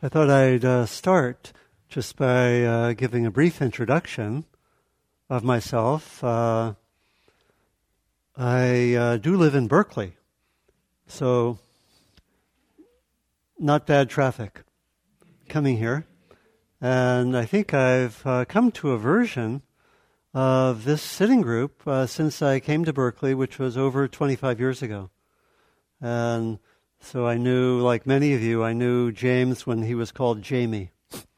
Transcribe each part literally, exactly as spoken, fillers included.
I thought I'd uh, start just by uh, giving a brief introduction of myself. Uh, I uh, do live in Berkeley, so not bad traffic coming here. And I think I've uh, come to a version of this sitting group uh, since I came to Berkeley, which was over twenty-five years ago. And so I knew, like many of you, I knew James when he was called Jamie.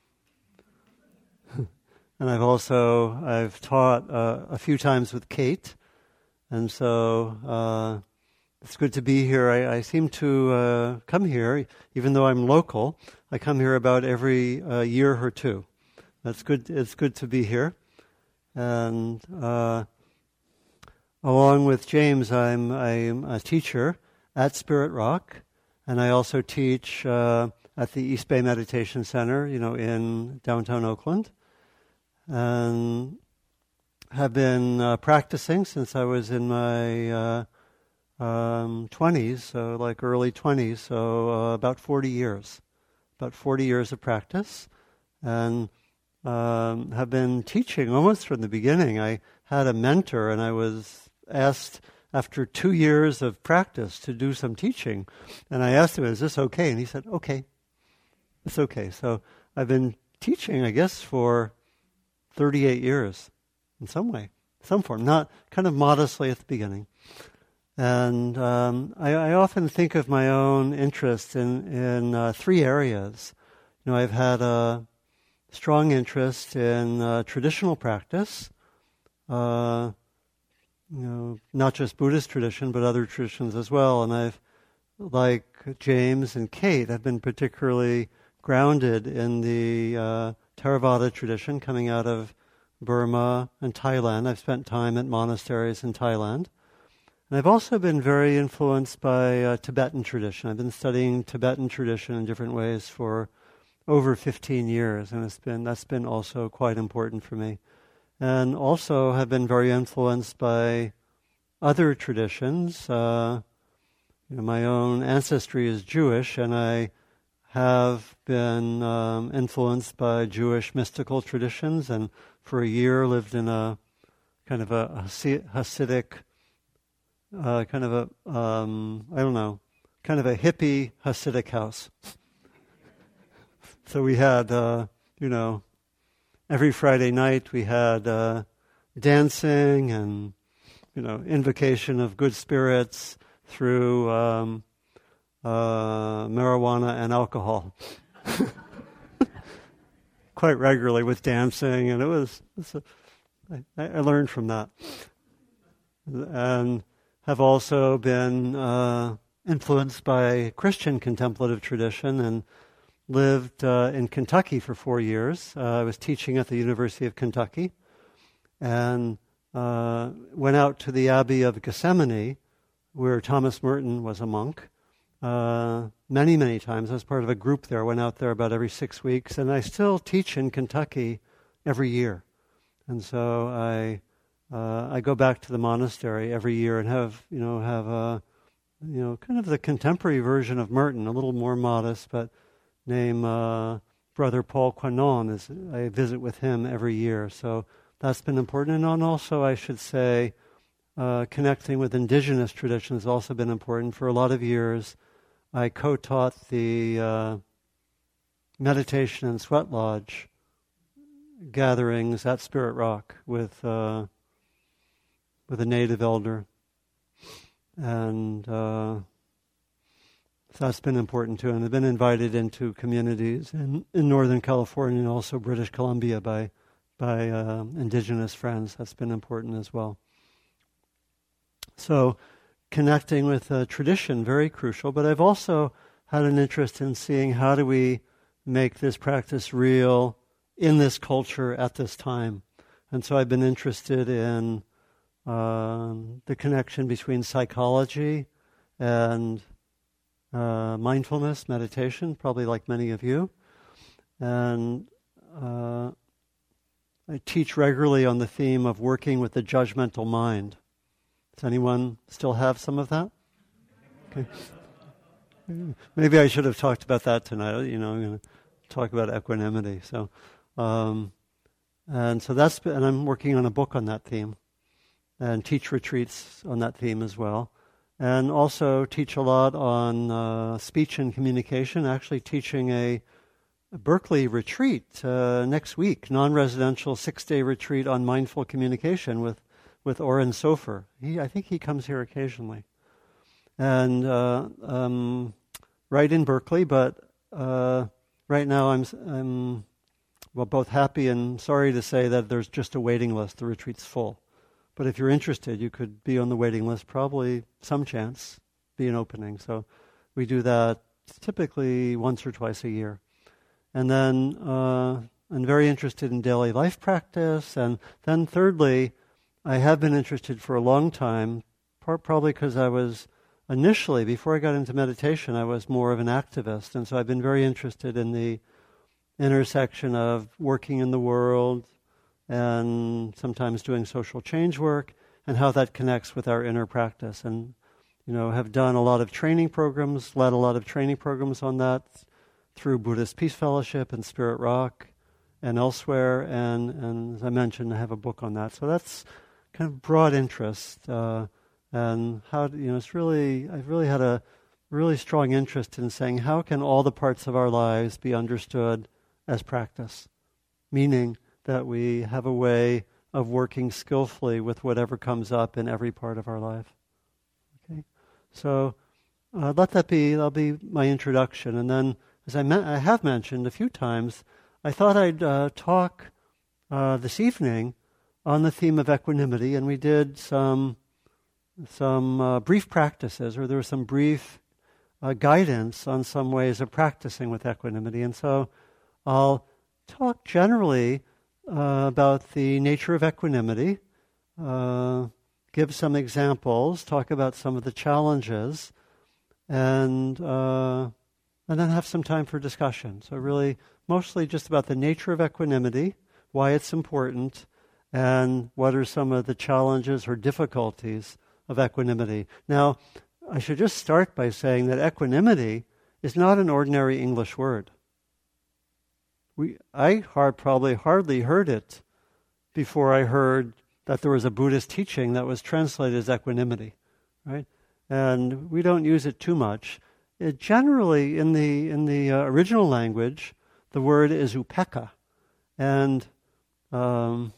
And I've also, I've taught uh, a few times with Kate. And so uh, it's good to be here. I, I seem to uh, come here, even though I'm local, I come here about every uh, year or two. That's good. It's good to be here. And uh, along with James, I'm, I'm a teacher at Spirit Rock. And I also teach uh, at the East Bay Meditation Center, you know, in downtown Oakland. And have been uh, practicing since I was in my uh, um, twenties, so like early twenties, so uh, about forty years. About forty years of practice. And um, have been teaching almost from the beginning. I had a mentor, and I was asked after two years of practice to do some teaching. And I asked him, is this okay? And he said, okay, it's okay. So I've been teaching, I guess, for thirty-eight years in some way, some form, not kind of modestly at the beginning. And um, I, I often think of my own interest in, in uh, three areas. You know, I've had a strong interest in uh, traditional practice, uh, you know, not just Buddhist tradition, but other traditions as well. And I've, like James and Kate, I've been particularly grounded in the uh, Theravada tradition coming out of Burma and Thailand. I've spent time at monasteries in Thailand. And I've also been very influenced by uh, Tibetan tradition. I've been studying Tibetan tradition in different ways for over fifteen years, and it's been that's been also quite important for me. And also have been very influenced by other traditions. Uh, you know, my own ancestry is Jewish, and I have been um, influenced by Jewish mystical traditions, and for a year lived in a kind of a Hasidic, uh, kind of a, um, I don't know, kind of a hippie Hasidic house. So we had, uh, you know, every Friday night we had uh, dancing and, you know, invocation of good spirits through um, uh, marijuana and alcohol. Quite regularly with dancing, and it was, it was a, I, I learned from that. And have also been uh, influenced by Christian contemplative tradition and lived uh, in Kentucky for four years. Uh, I was teaching at the University of Kentucky and uh, went out to the Abbey of Gethsemane, where Thomas Merton was a monk, uh, many, many times. I was part of a group there, went out there about every six weeks, and I still teach in Kentucky every year. And so I uh, I go back to the monastery every year and have, you know, have a, you know, kind of the contemporary version of Merton, a little more modest, but name uh, Brother Paul Quanon. Is I visit with him every year, so that's been important. And also, I should say, uh, connecting with indigenous traditions has also been important. For a lot of years, I co-taught the uh, meditation and sweat lodge gatherings at Spirit Rock with uh, with a native elder, and uh, so that's been important too. And I've been invited into communities in, in Northern California and also British Columbia by by uh, indigenous friends. That's been important as well. So connecting with uh, tradition, very crucial. But I've also had an interest in seeing how do we make this practice real in this culture at this time. And so I've been interested in uh, the connection between psychology and uh, mindfulness, meditation, probably like many of you. And uh, I teach regularly on the theme of working with the judgmental mind. Does anyone still have some of that? Okay. Maybe I should have talked about that tonight. You know, I'm going to talk about equanimity. So, um, and so that's, and I'm working on a book on that theme, and teach retreats on that theme as well, and also teach a lot on uh, speech and communication. Actually, teaching a, a Berkeley retreat uh, next week, non-residential six-day retreat on mindful communication with with Oren Sofer. He, I think he comes here occasionally, and uh, um, right in Berkeley, but. Uh, Right now, I'm, I'm well, both happy and sorry to say that there's just a waiting list. The retreat's full. But if you're interested, you could be on the waiting list, probably some chance, be an opening. So we do that typically once or twice a year. And then uh, I'm very interested in daily life practice. And then thirdly, I have been interested for a long time, part probably because I was initially, before I got into meditation, I was more of an activist, and so I've been very interested in the intersection of working in the world and sometimes doing social change work and how that connects with our inner practice. And, you know, have done a lot of training programs, led a lot of training programs on that through Buddhist Peace Fellowship and Spirit Rock and elsewhere. And, and as I mentioned, I have a book on that. So that's kind of broad interest. Uh, And how, you know, it's really, I've really had a really strong interest in saying, how can all the parts of our lives be understood as practice? Meaning that we have a way of working skillfully with whatever comes up in every part of our life. Okay? So uh, let that be, that'll be my introduction. And then, as I, me- I have mentioned a few times, I thought I'd uh, talk uh, this evening on the theme of equanimity, and we did some some uh, brief practices, or there was some brief uh, guidance on some ways of practicing with equanimity. And so I'll talk generally uh, about the nature of equanimity, uh, give some examples, talk about some of the challenges, and uh, and then have some time for discussion. So really, mostly just about the nature of equanimity, why it's important, and what are some of the challenges or difficulties of equanimity. Now, I should just start by saying that equanimity is not an ordinary English word. We, I hard, probably hardly heard it before I heard that there was a Buddhist teaching that was translated as equanimity, right? And we don't use it too much. It generally, in the in the uh, original language, the word is upekkha, and um,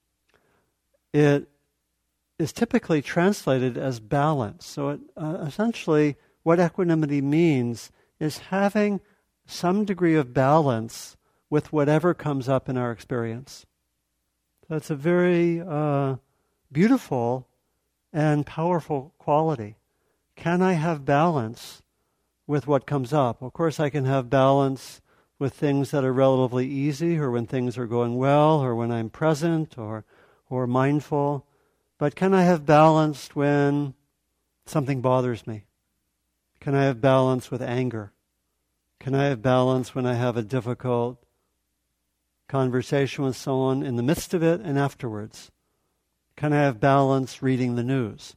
it is typically translated as balance. So it, uh, essentially what equanimity means is having some degree of balance with whatever comes up in our experience. So it's a very uh, beautiful and powerful quality. Can I have balance with what comes up? Of course, I can have balance with things that are relatively easy, or when things are going well, or when I'm present or or mindful. But can I have balance when something bothers me? Can I have balance with anger? Can I have balance when I have a difficult conversation with someone in the midst of it and afterwards? Can I have balance reading the news?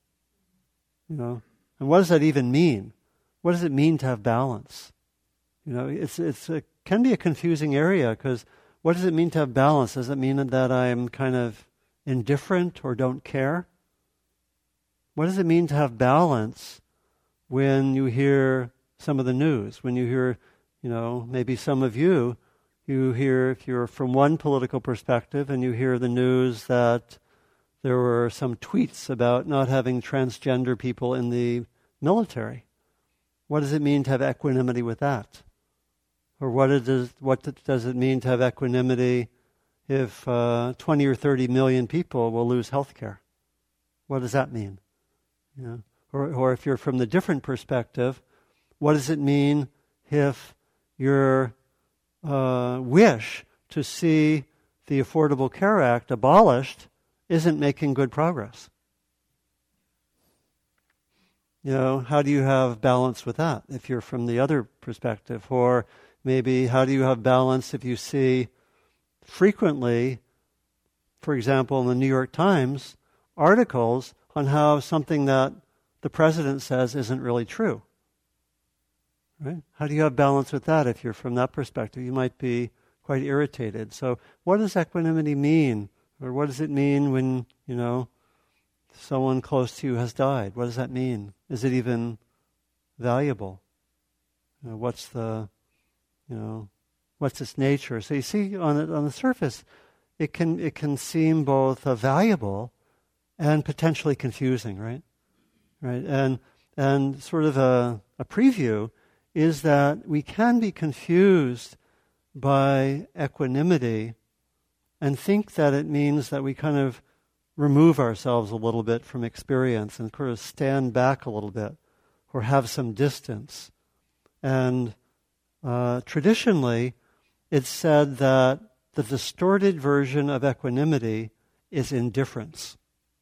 You know, and what does that even mean? What does it mean to have balance? You know, it's it's a, can be a confusing area, because what does it mean to have balance? Does it mean that I'm kind of indifferent or don't care? What does it mean to have balance when you hear some of the news? When you hear, you know, maybe some of you, you hear, if you're from one political perspective, and you hear the news that there were some tweets about not having transgender people in the military. What does it mean to have equanimity with that? Or what it is, what does it mean to have equanimity if uh, twenty or thirty million people will lose health care? What does that mean? You know? Or, or if you're from the different perspective, what does it mean if your uh, wish to see the Affordable Care Act abolished isn't making good progress? You know, how do you have balance with that if you're from the other perspective? Or maybe how do you have balance if you see frequently, for example, in the New York Times, articles on how something that the president says isn't really true? right? How do you have balance with that? If you're from that perspective, you might be quite irritated. So what does equanimity mean? Or what does it mean when, you know, someone close to you has died? What does that mean? Is it even valuable? You know, what's the, you know, what's its nature? So you see, on the, on the surface, it can it can seem both uh, valuable and potentially confusing, right? Right, and and sort of a, a preview is that we can be confused by equanimity and think that it means that we kind of remove ourselves a little bit from experience and sort of stand back a little bit or have some distance. And uh, traditionally, it's said that the distorted version of equanimity is indifference.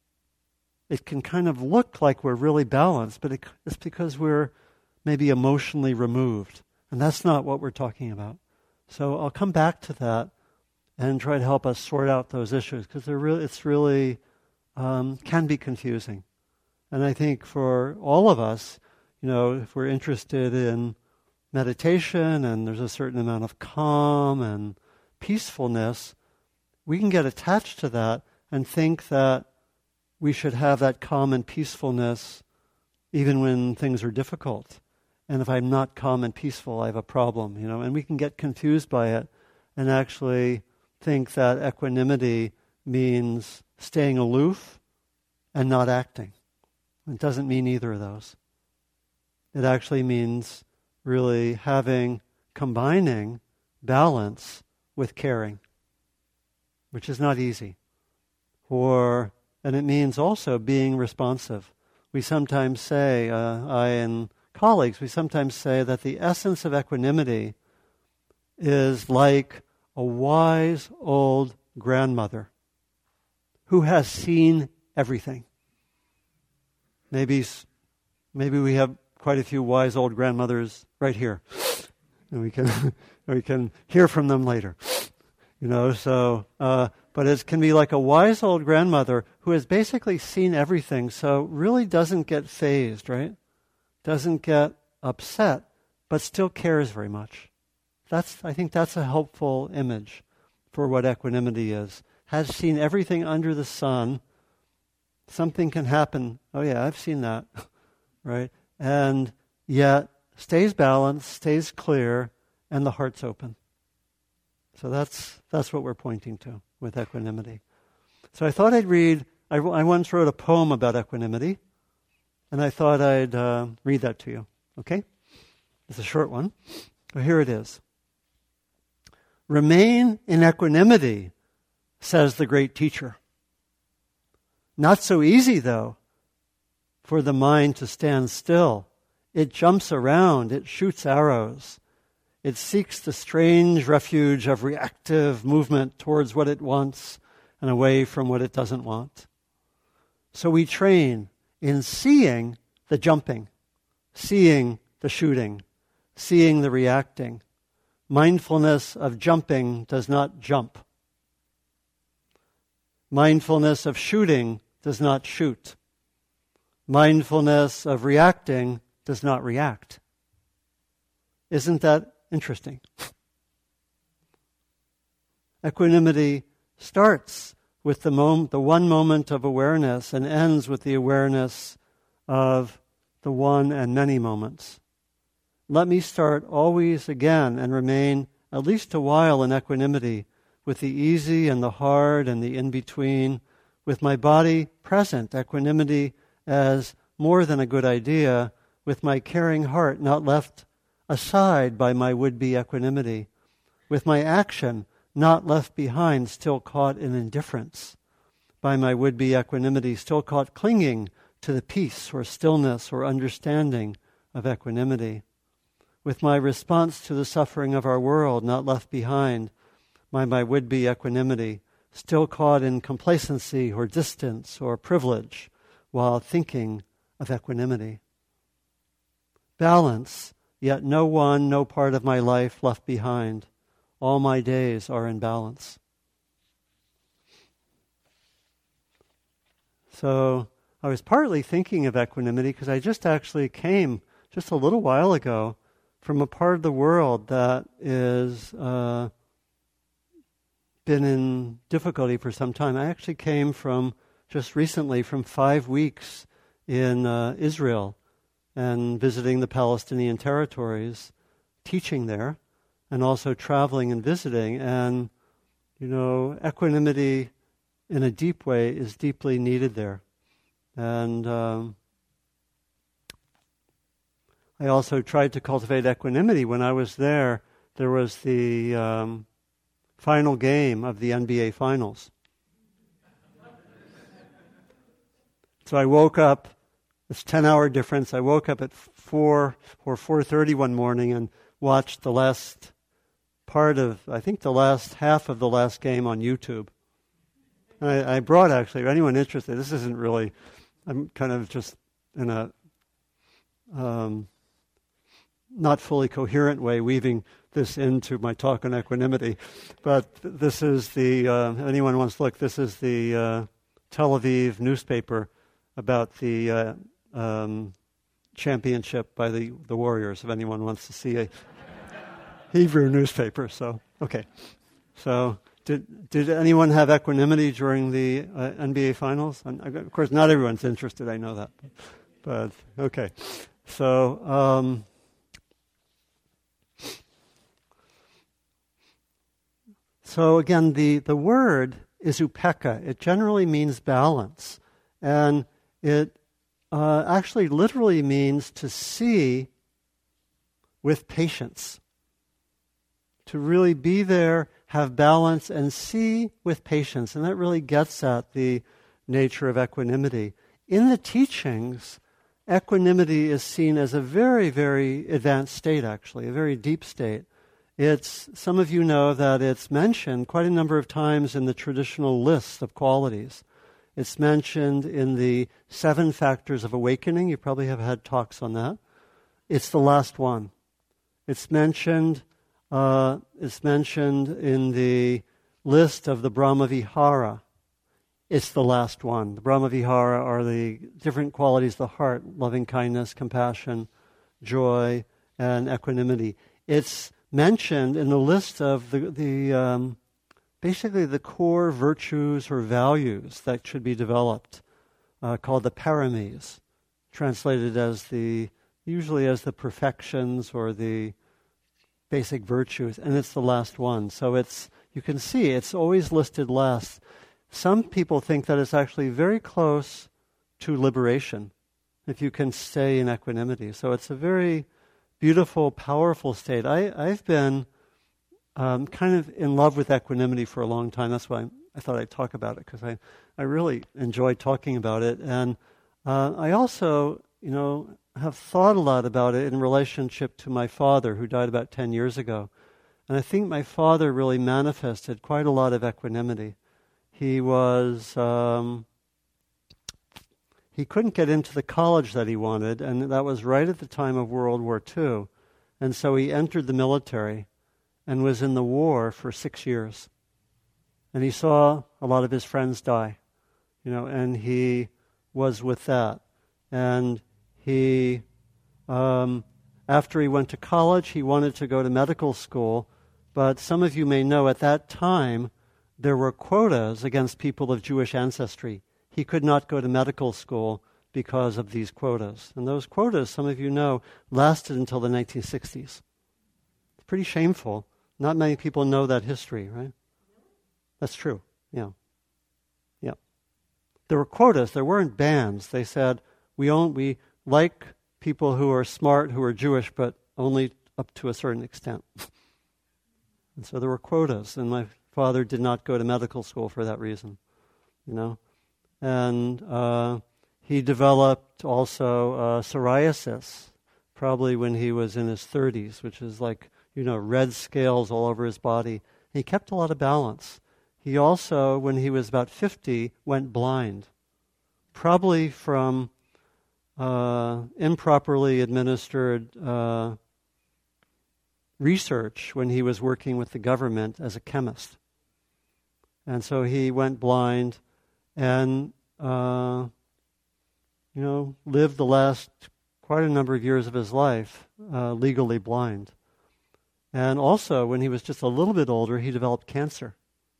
It can kind of look like we're really balanced, but it, it's because we're maybe emotionally removed. And that's not what we're talking about. So I'll come back to that and try to help us sort out those issues, because they're really, it's really um, can be confusing. And I think for all of us, you know, if we're interested in meditation and there's a certain amount of calm and peacefulness, we can get attached to that and think that we should have that calm and peacefulness even when things are difficult. And if I'm not calm and peaceful, I have a problem, you know. And we can get confused by it and actually think that equanimity means staying aloof and not acting. It doesn't mean either of those. It actually means really having, combining balance with caring, which is not easy. Or, and it means also being responsive. We sometimes say, uh, I and colleagues, we sometimes say that the essence of equanimity is like a wise old grandmother who has seen everything. Maybe, maybe we have quite a few wise old grandmothers right here, and we can we can hear from them later. You know, so uh, but it can be like a wise old grandmother who has basically seen everything, so really doesn't get fazed, right? Doesn't get upset, but still cares very much. That's I think that's a helpful image for what equanimity is. Has seen everything under the sun. Something can happen. Oh yeah, I've seen that, right? And yet stays balanced, stays clear, and the heart's open. So that's that's what we're pointing to with equanimity. So I thought I'd read, I, I once wrote a poem about equanimity, and I thought I'd uh, read that to you, okay? It's a short one. Well, here it is. Remain in equanimity, says the great teacher. Not so easy, though, for the mind to stand still. It jumps around, it shoots arrows. It seeks the strange refuge of reactive movement towards what it wants and away from what it doesn't want. So we train in seeing the jumping, seeing the shooting, seeing the reacting. Mindfulness of jumping does not jump. Mindfulness of shooting does not shoot. Mindfulness of reacting does not react. Isn't that interesting? Equanimity starts with the, mom- the one moment of awareness and ends with the awareness of the one and many moments. Let me start always again and remain at least a while in equanimity with the easy and the hard and the in-between, with my body present, equanimity as more than a good idea, with my caring heart not left aside by my would-be equanimity, with my action not left behind, still caught in indifference, by my would-be equanimity, still caught clinging to the peace or stillness or understanding of equanimity, with my response to the suffering of our world not left behind by my would-be equanimity, still caught in complacency or distance or privilege while thinking of equanimity. Balance, yet no one, no part of my life left behind. All my days are in balance. So I was partly thinking of equanimity because I just actually came just a little while ago from a part of the world that is uh, been in difficulty for some time. I actually came from, just recently, from five weeks in uh, Israel and visiting the Palestinian territories, teaching there, and also traveling and visiting. And, you know, equanimity in a deep way is deeply needed there. And um, I also tried to cultivate equanimity. When I was there, there was the um, final game of the N B A Finals. So I woke up, it's ten-hour difference, I woke up at four or four thirty one morning and watched the last part of, I think the last half of the last game on YouTube. And I, I brought, actually, for anyone interested, this isn't really, I'm kind of just in a um, not fully coherent way weaving this into my talk on equanimity. But this is the, uh, anyone wants to look, this is the uh, Tel Aviv newspaper about the uh, um, championship by the, the Warriors, if anyone wants to see a Hebrew newspaper. So, okay. So, did did anyone have equanimity during the uh, N B A Finals? And of course, not everyone's interested, I know that. But, but okay. So, um, so again, the, the word is upekkha. It generally means balance. And it uh, actually literally means to see with patience. To really be there, have balance, and see with patience. And that really gets at the nature of equanimity. In the teachings, equanimity is seen as a very, very advanced state, actually, a very deep state. It's, some of you know that it's mentioned quite a number of times in the traditional list of qualities. It's mentioned in the seven factors of awakening. You probably have had talks on that. It's the last one. It's mentioned, uh, it's mentioned in the list of the Brahma-vihara. It's the last one. The Brahma-vihara are the different qualities of the heart: loving kindness, compassion, joy, and equanimity. It's mentioned in the list of the, the um, basically the core virtues or values that should be developed, uh, called the paramis, translated as the, usually as the perfections or the basic virtues, and it's the last one. So it's, you can see, it's always listed last. Some people think that it's actually very close to liberation, if you can stay in equanimity. So it's a very beautiful, powerful state. I, I've been um, kind of in love with equanimity for a long time. That's why I, I thought I'd talk about it, because I, I really enjoy talking about it. And uh, I also, you know, have thought a lot about it in relationship to my father, who died about ten years ago. And I think my father really manifested quite a lot of equanimity. He was, um, he couldn't get into the college that he wanted, and that was right at the time of World War Two. And so he entered the military and was in the war for six years. And he saw a lot of his friends die, you know, and he was with that. And he, um, after he went to college, he wanted to go to medical school, but some of you may know at that time there were quotas against people of Jewish ancestry. He could not go to medical school because of these quotas. And those quotas, some of you know, lasted until the nineteen sixties. It's pretty shameful. Not many people know that history, right? That's true, yeah. Yeah. There were quotas, there weren't bans. They said, we own, we like people who are smart, who are Jewish, but only up to a certain extent. And so there were quotas, and my father did not go to medical school for that reason, you know. And uh, he developed also uh, psoriasis, probably when he was in his thirties, which is like, you know, red scales all over his body. He kept a lot of balance. He also, when he was about fifty, went blind, probably from uh, improperly administered uh, research when he was working with the government as a chemist. And so he went blind and, uh, you know, lived the last quite a number of years of his life uh, legally blind. And also, when he was just a little bit older, he developed cancer.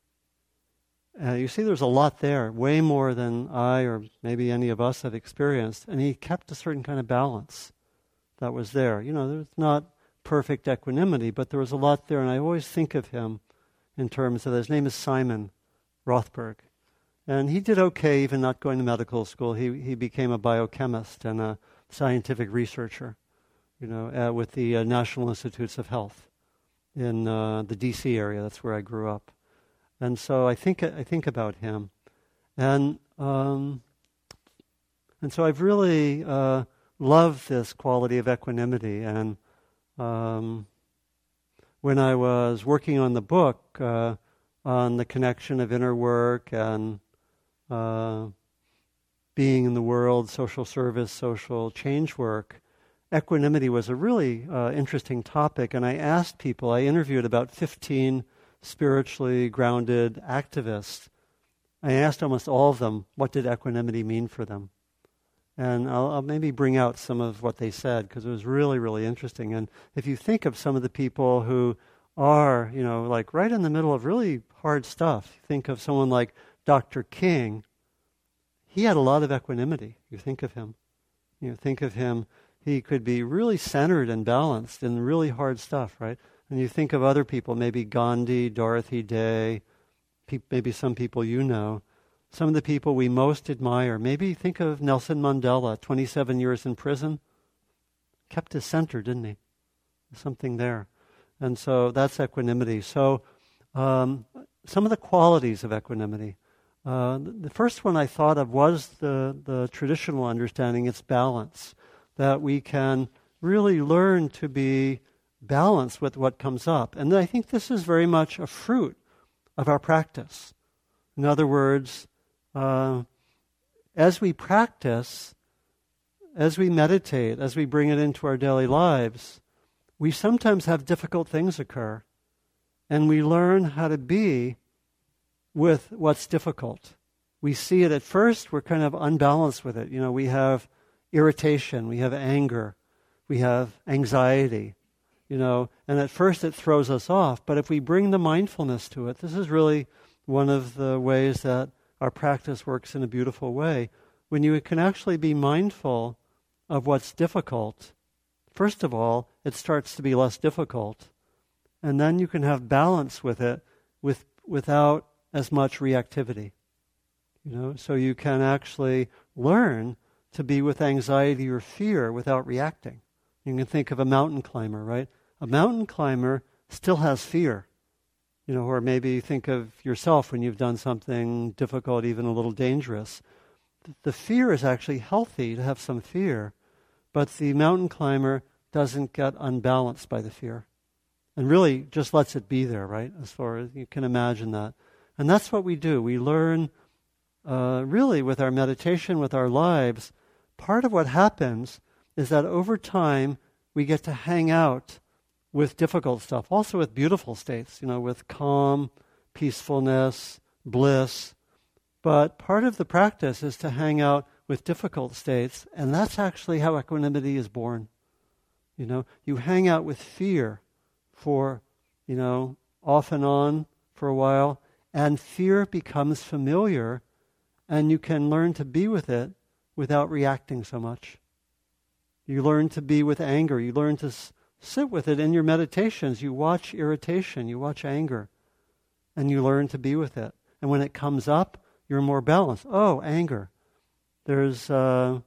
Uh, you see, there's a lot there, way more than I or maybe any of us have experienced. And he kept a certain kind of balance that was there. You know, there's not perfect equanimity, but there was a lot there. And I always think of him in terms of, his name is Simon Rothberg. And he did okay, even not going to medical school. He he became a biochemist and a scientific researcher, you know, uh, with the uh, National Institutes of Health in uh, the D C area. That's where I grew up. And so I think I think about him, and um, and so I've really uh, loved this quality of equanimity. And um, when I was working on the book uh, on the connection of inner work and uh, being in the world, social service, social change work, equanimity was a really uh, interesting topic. And I asked people. I interviewed about fifteen spiritually grounded activists. I asked almost all of them, what did equanimity mean for them? And I'll, I'll maybe bring out some of what they said, because it was really, really interesting. And if you think of some of the people who are, you know, like right in the middle of really hard stuff, think of someone like Doctor King. He had a lot of equanimity. You think of him. You know, think of him. He could be really centered and balanced in really hard stuff, right? And you think of other people, maybe Gandhi, Dorothy Day, pe- maybe some people you know, some of the people we most admire. Maybe think of Nelson Mandela, twenty-seven years in prison. Kept his center, didn't he? There's something there. And so that's equanimity. So um, some of the qualities of equanimity. Uh, the first one I thought of was the, the traditional understanding, it's balance, that we can really learn to be balance with what comes up. And I think this is very much a fruit of our practice. In other words, uh, as we practice, as we meditate, as we bring it into our daily lives, we sometimes have difficult things occur. And we learn how to be with what's difficult. We see it at first, we're kind of unbalanced with it. You know, we have irritation, we have anger, we have anxiety. You know, and at first it throws us off, but if we bring the mindfulness to it, this is really one of the ways that our practice works in a beautiful way. When you can actually be mindful of what's difficult, first of all, it starts to be less difficult, and then you can have balance with it with without as much reactivity. You know, so you can actually learn to be with anxiety or fear without reacting. You can think of a mountain climber, right? A mountain climber still has fear. You know, or maybe think of yourself when you've done something difficult, even a little dangerous. The fear is actually healthy to have some fear, but the mountain climber doesn't get unbalanced by the fear. And really just lets it be there, right? As far as you can imagine that. And that's what we do. We learn uh, really with our meditation, with our lives, part of what happens is that over time we get to hang out with difficult stuff, also with beautiful states, you know, with calm, peacefulness, bliss. But part of the practice is to hang out with difficult states, and that's actually how equanimity is born. You know, you hang out with fear for, you know, off and on for a while, and fear becomes familiar, and you can learn to be with it without reacting so much. You learn to be with anger. You learn to s- sit with it in your meditations. You watch irritation. You watch anger. And you learn to be with it. And when it comes up, you're more balanced. Oh, anger. There's uh,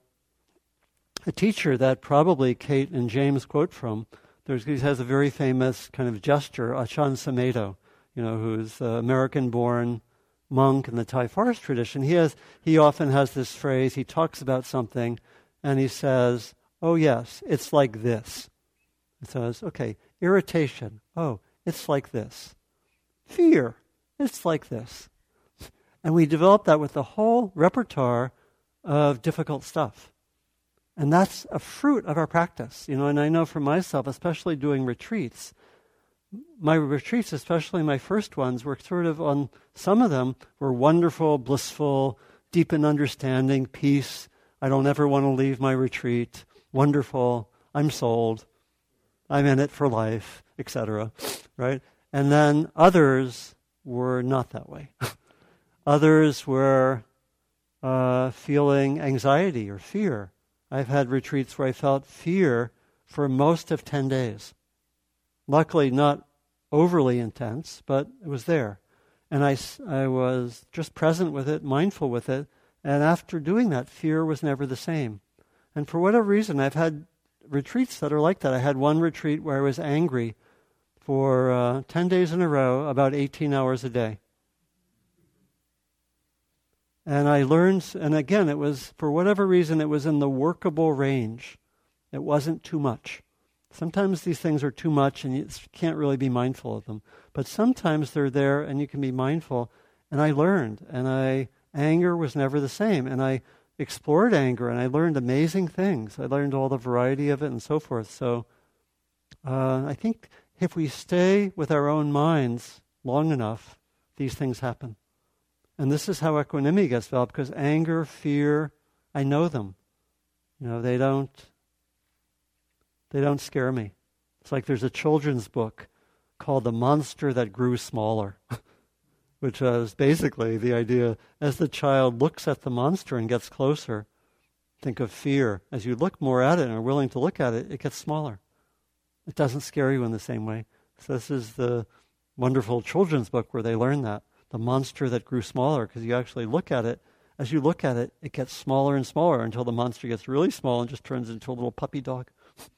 a teacher that probably Kate and James quote from. There's, he has a very famous kind of gesture, Achan Samedo, you know, who's an American-born monk in the Thai forest tradition. He has, he often has this phrase. He talks about something, and he says, oh, yes, it's like this. He says, okay, irritation. Oh, it's like this. Fear. It's like this. And we develop that with the whole repertoire of difficult stuff. And that's a fruit of our practice. You know, and I know for myself, especially doing retreats, my retreats, especially my first ones, were sort of on, some of them were wonderful, blissful, deep in understanding, peace. I don't ever want to leave my retreat. wonderful, I'm sold, I'm in it for life, et cetera, right? And then others were not that way. Others were uh, feeling anxiety or fear. I've had retreats where I felt fear for most of ten days. Luckily, not overly intense, but it was there. And I, I was just present with it, mindful with it, and after doing that, fear was never the same. And for whatever reason, I've had retreats that are like that. I had one retreat where I was angry for uh, ten days in a row, about eighteen hours a day. And I learned, and again, it was, for whatever reason, it was in the workable range. It wasn't too much. Sometimes these things are too much and you can't really be mindful of them. But sometimes they're there and you can be mindful. And I learned, and I anger was never the same. And I explored anger, and I learned amazing things. I learned all the variety of it and so forth. So uh, I think if we stay with our own minds long enough, these things happen. And this is how equanimity gets developed, because anger, fear, I know them. You know, they don't, they don't scare me. It's like there's a children's book called The Monster That Grew Smaller, which is basically the idea, as the child looks at the monster and gets closer, think of fear. As you look more at it and are willing to look at it, it gets smaller. It doesn't scare you in the same way. So this is the wonderful children's book where they learn that. The monster that grew smaller, because you actually look at it. As you look at it, it gets smaller and smaller until the monster gets really small and just turns into a little puppy dog.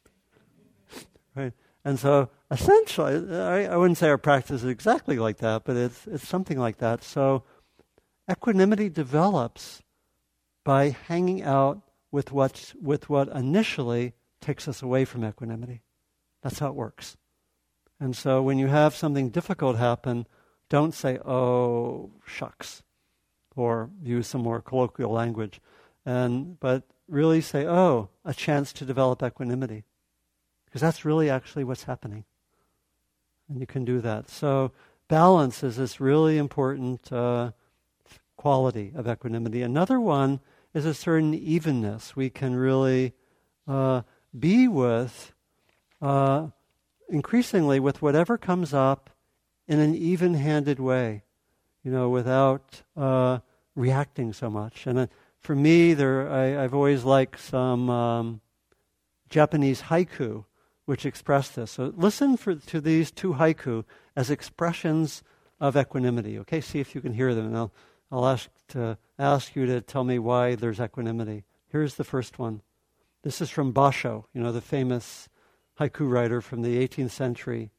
Right? And so essentially, I, I wouldn't say our practice is exactly like that, but it's it's something like that. So equanimity develops by hanging out with what's, with what initially takes us away from equanimity. That's how it works. And so when you have something difficult happen, don't say, oh, shucks, or use some more colloquial language, and but really say, oh, a chance to develop equanimity. Because that's really actually what's happening. And you can do that. So balance is this really important uh, quality of equanimity. Another one is a certain evenness. We can really uh, be with, uh, increasingly with whatever comes up in an even-handed way, you know, without uh, reacting so much. And uh, for me, there I, I've always liked some um, Japanese haiku, which express this. So listen for, to these two haiku as expressions of equanimity. Okay, see if you can hear them. And I'll, I'll ask to ask you to tell me why there's equanimity. Here's the first one. This is from Basho, you know, the famous haiku writer from the eighteenth century.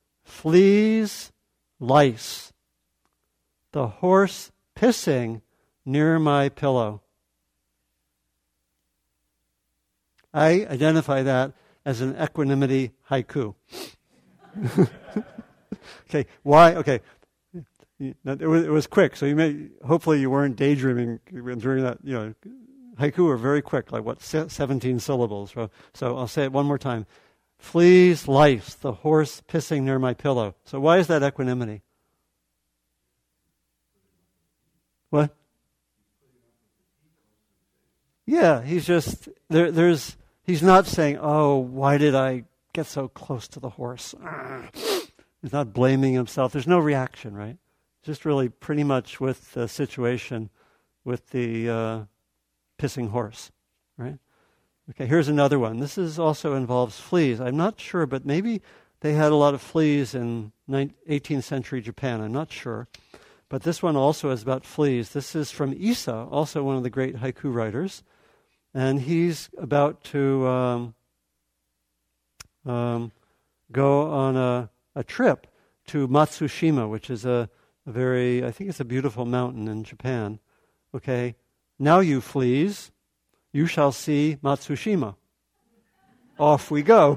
Fleas, lice, the horse pissing near my pillow. I identify that as an equanimity haiku. Okay, why? Okay, it was, it was quick, so you may, hopefully you weren't daydreaming during that, you know, haiku are very quick, like what, seventeen syllables. So, so I'll say it one more time. Fleas, lice, the horse pissing near my pillow. So why is that equanimity? What? Yeah, he's just, there, there's, he's not saying, oh, why did I get so close to the horse? He's not blaming himself. There's no reaction, right? Just really pretty much with the situation with the uh, pissing horse, right? Okay, here's another one. This is also involves fleas. I'm not sure, but maybe they had a lot of fleas in eighteenth century Japan. I'm not sure. But this one also is about fleas. This is from Issa, also one of the great haiku writers. And he's about to um, um, go on a, a trip to Matsushima, which is a, a very, I think it's a beautiful mountain in Japan. Okay, now you fleas, you shall see Matsushima. Off we go.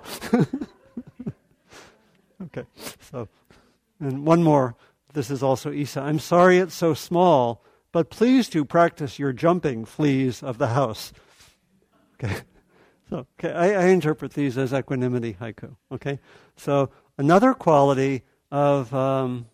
Okay, so, and one more. This is also Issa. I'm sorry it's so small, but please do practice your jumping, fleas of the house. Okay, so okay, I, I interpret these as equanimity haiku. Okay, so another quality of um,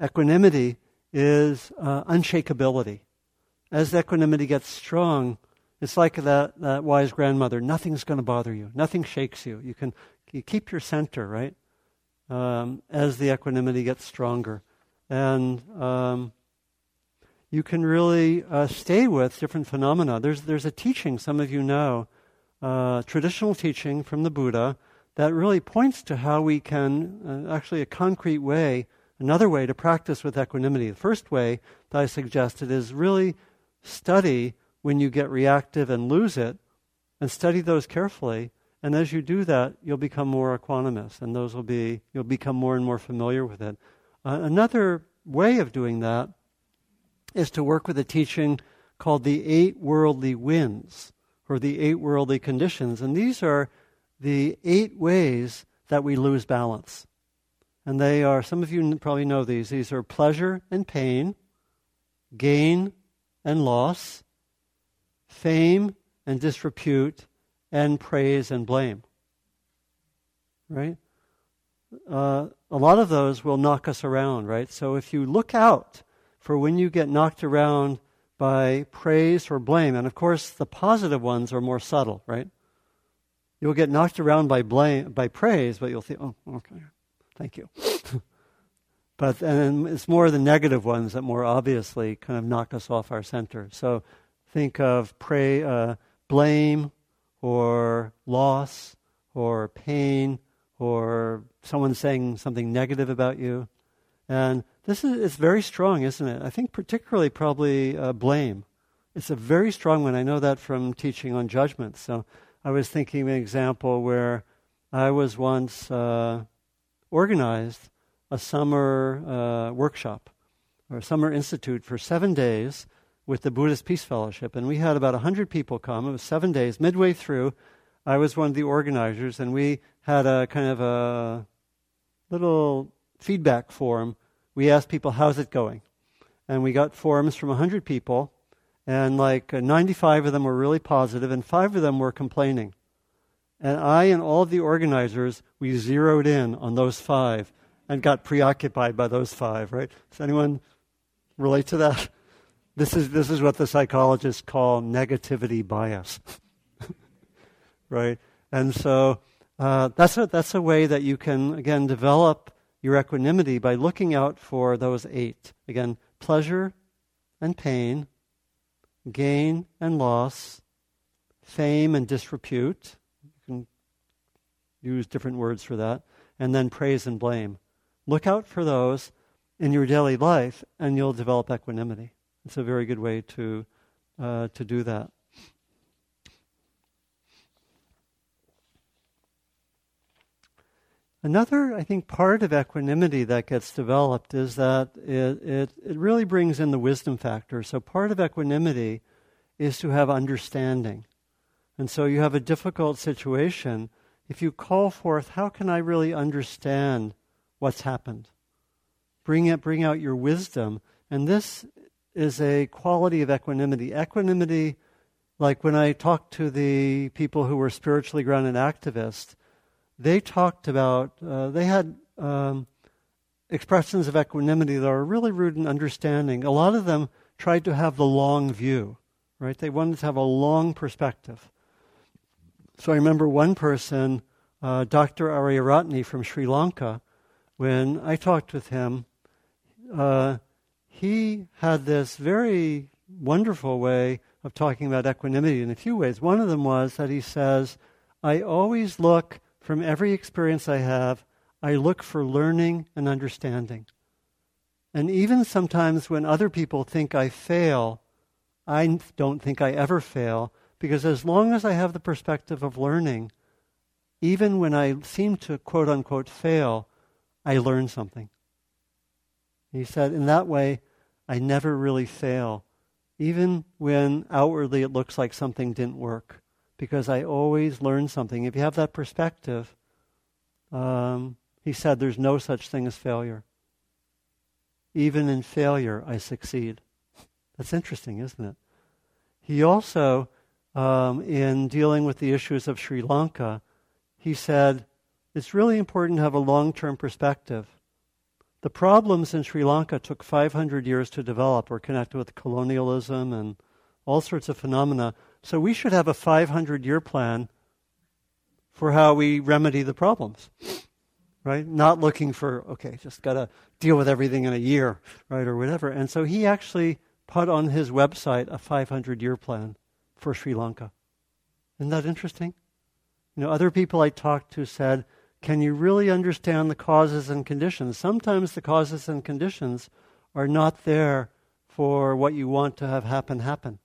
equanimity is uh, unshakability. As equanimity gets strong, It's like that, that wise grandmother. Nothing's going to bother you. Nothing shakes you. You can you keep your center, right? Um, as the equanimity gets stronger. And um, you can really uh, stay with different phenomena. There's, there's a teaching, some of you know, uh, traditional teaching from the Buddha that really points to how we can, uh, actually a concrete way, another way to practice with equanimity. The first way that I suggested is really study when you get reactive and lose it, and study those carefully. And as you do that, you'll become more equanimous, and those will be, you'll become more and more familiar with it. Uh, another way of doing that is to work with a teaching called the eight worldly winds, or the eight worldly conditions. And these are the eight ways that we lose balance. And they are, some of you probably know these, these are pleasure and pain, gain and loss, fame and disrepute, and praise and blame. Right? Uh, a lot of those will knock us around, right? So if you look out for when you get knocked around by praise or blame, and of course the positive ones are more subtle, right? You'll get knocked around by blame, by praise, but you'll think, oh, okay, thank you. But and it's more the negative ones that more obviously kind of knock us off our center. So think of pray, uh, blame, or loss, or pain, or someone saying something negative about you. And this is it's very strong, isn't it? I think particularly probably uh, blame. It's a very strong one. I know that from teaching on judgment. So I was thinking of an example where I was once uh, organized a summer uh, workshop or a summer institute for seven days with the Buddhist Peace Fellowship. And we had about one hundred people come. It was seven days. Midway through, I was one of the organizers, and we had a kind of a little feedback form. We asked people, how's it going? And we got forms from one hundred people, and like uh, ninety-five of them were really positive, and five of them were complaining. And I and all of the organizers, we zeroed in on those five and got preoccupied by those five, right? Does anyone relate to that? This is this is what the psychologists call negativity bias, right? And so uh, that's a, that's a way that you can, again, develop your equanimity by looking out for those eight. Again, pleasure and pain, gain and loss, fame and disrepute. You can use different words for that. And then praise and blame. Look out for those in your daily life, and you'll develop equanimity. It's a very good way to uh, to do that. Another, I think, part of equanimity that gets developed is that it, it, it really brings in the wisdom factor. So part of equanimity is to have understanding. And so you have a difficult situation. If you call forth, how can I really understand what's happened? Bring it, bring out your wisdom. And this is a quality of equanimity. Equanimity, like when I talked to the people who were spiritually grounded activists, they talked about, uh, they had um, expressions of equanimity that are really rooted in understanding. A lot of them tried to have the long view, right? They wanted to have a long perspective. So I remember one person, uh, Doctor Ariyaratne from Sri Lanka, when I talked with him, uh, he had this very wonderful way of talking about equanimity in a few ways. One of them was that he says, I always look, from every experience I have, I look for learning and understanding. And even sometimes when other people think I fail, I don't think I ever fail, because as long as I have the perspective of learning, even when I seem to quote-unquote fail, I learn something. He said, in that way, I never really fail, even when outwardly it looks like something didn't work, because I always learn something. If you have that perspective, um, he said, there's no such thing as failure. Even in failure, I succeed. That's interesting, isn't it? He also, um, in dealing with the issues of Sri Lanka, he said, it's really important to have a long-term perspective. The problems in Sri Lanka took five hundred years to develop, were connected with colonialism and all sorts of phenomena. So we should have a five hundred year plan for how we remedy the problems, right? Not looking for, okay, just got to deal with everything in a year, right, or whatever. And so he actually put on his website a five hundred year plan for Sri Lanka. Isn't that interesting? You know, other people I talked to said, can you really understand the causes and conditions? Sometimes the causes and conditions are not there for what you want to have happen happen.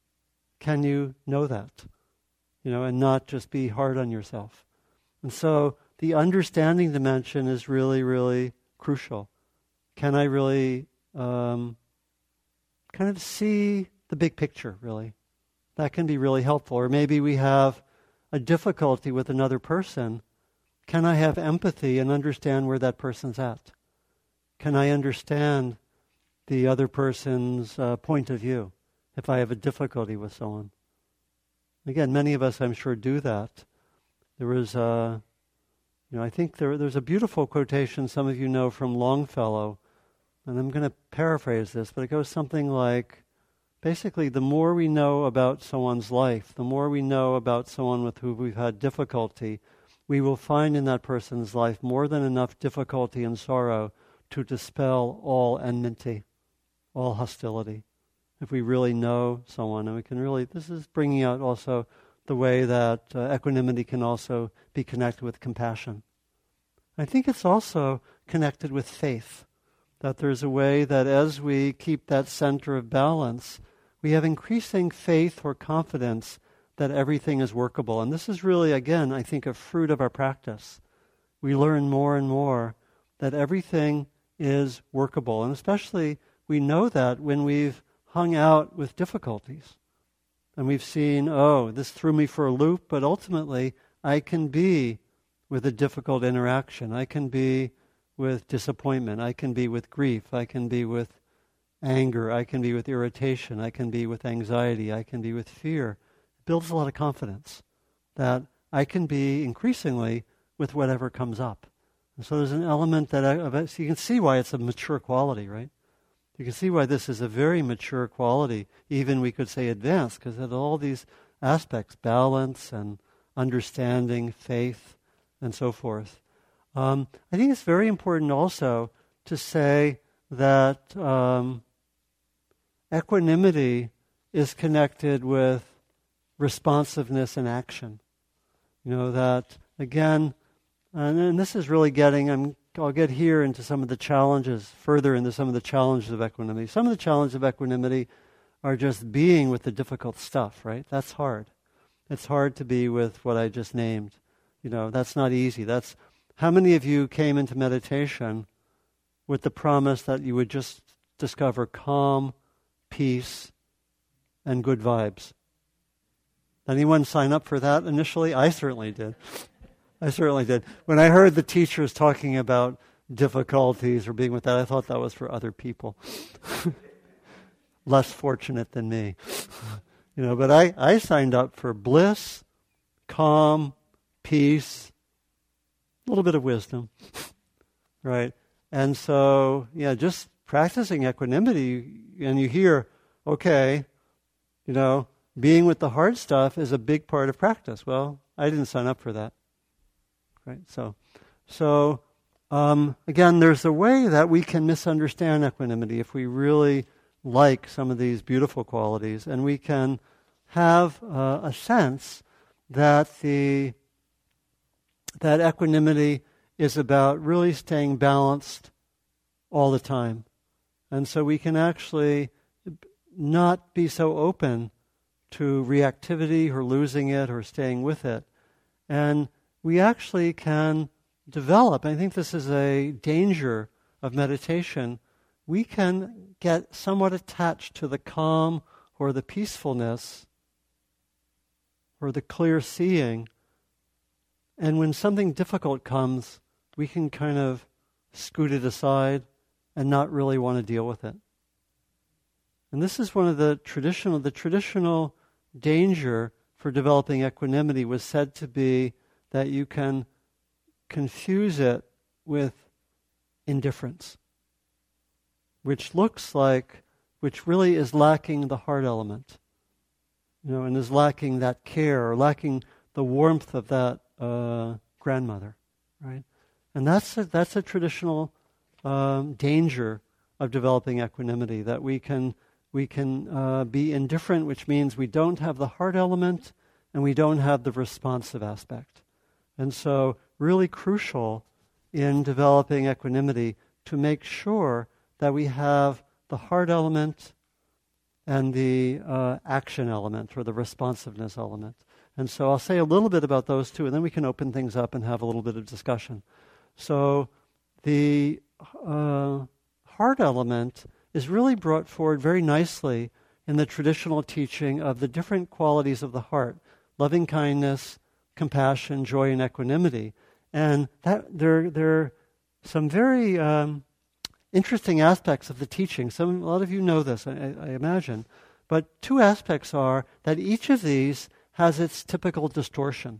Can you know that? You know, and not just be hard on yourself. And so the understanding dimension is really, really crucial. Can I really um, kind of see the big picture, really? That can be really helpful. Or maybe we have a difficulty with another person. Can I have empathy and understand where that person's at? Can I understand the other person's uh, point of view if I have a difficulty with someone? Again, many of us, I'm sure, do that. There was, uh, you know, I think there, there's a beautiful quotation some of you know from Longfellow, and I'm going to paraphrase this, but it goes something like, basically, the more we know about someone's life, the more we know about someone with whom we've had difficulty, we will find in that person's life more than enough difficulty and sorrow to dispel all enmity, all hostility. If we really know someone, and we can really, this is bringing out also the way that uh, equanimity can also be connected with compassion. I think it's also connected with faith, that there's a way that as we keep that center of balance, we have increasing faith or confidence that everything is workable. And this is really, again, I think, a fruit of our practice. We learn more and more that everything is workable. And especially we know that when we've hung out with difficulties. And we've seen, oh, this threw me for a loop, but ultimately I can be with a difficult interaction. I can be with disappointment. I can be with grief. I can be with anger. I can be with irritation. I can be with anxiety. I can be with fear. It builds a lot of confidence that I can be increasingly with whatever comes up. And so there's an element that I, of it, so you can see why it's a mature quality, right? You can see why this is a very mature quality, even we could say advanced, because it has all these aspects, balance and understanding, faith, and so forth. Um, I think it's very important also to say that um, equanimity is connected with responsiveness and action. You know, that, again, and, and this is really getting, I'm I'll get here into some of the challenges, further into some of the challenges of equanimity. Some of the challenges of equanimity are just being with the difficult stuff, right? That's hard. It's hard to be with what I just named. You know, that's not easy. That's how many of you came into meditation with the promise that you would just discover calm, peace, and good vibes? Anyone sign up for that initially? I certainly did. I certainly did. When I heard the teachers talking about difficulties or being with that, I thought that was for other people. Less fortunate than me. You know, but I, I signed up for bliss, calm, peace, a little bit of wisdom. Right? And so, yeah, just practicing equanimity, and you hear, okay, you know, being with the hard stuff is a big part of practice. Well, I didn't sign up for that. Right, so, so um, again, there's a way that we can misunderstand equanimity if we really like some of these beautiful qualities, and we can have uh, a sense that the that equanimity is about really staying balanced all the time, and so we can actually not be so open to reactivity or losing it or staying with it, and we actually can develop, I think this is a danger of meditation, we can get somewhat attached to the calm or the peacefulness or the clear seeing. And when something difficult comes, we can kind of scoot it aside and not really want to deal with it. And this is one of the traditional, the traditional danger for developing equanimity was said to be that you can confuse it with indifference, which looks like, which really is lacking the heart element. you know, and is lacking that care or lacking the warmth of that uh, grandmother, right? And that's a, that's a traditional um, danger of developing equanimity, that we can we can uh, be indifferent, which means we don't have the heart element and we don't have the responsive aspect. And so really crucial in developing equanimity to make sure that we have the heart element and the uh, action element, or the responsiveness element. And so I'll say a little bit about those two, and then we can open things up and have a little bit of discussion. So the uh, heart element is really brought forward very nicely in the traditional teaching of the different qualities of the heart: loving kindness, compassion, joy, and equanimity. And that there, there are some very um, interesting aspects of the teaching. Some, a lot of you know this, I, I imagine. But two aspects are that each of these has its typical distortion.